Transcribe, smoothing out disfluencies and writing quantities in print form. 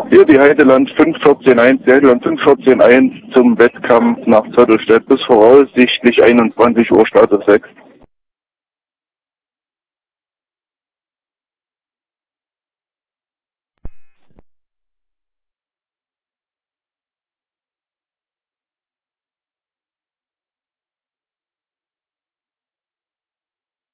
Hier die Heideland 514.1, die Heideland 514.1 zum Wettkampf nach Zottelstedt bis voraussichtlich 21 Uhr Start auf 6.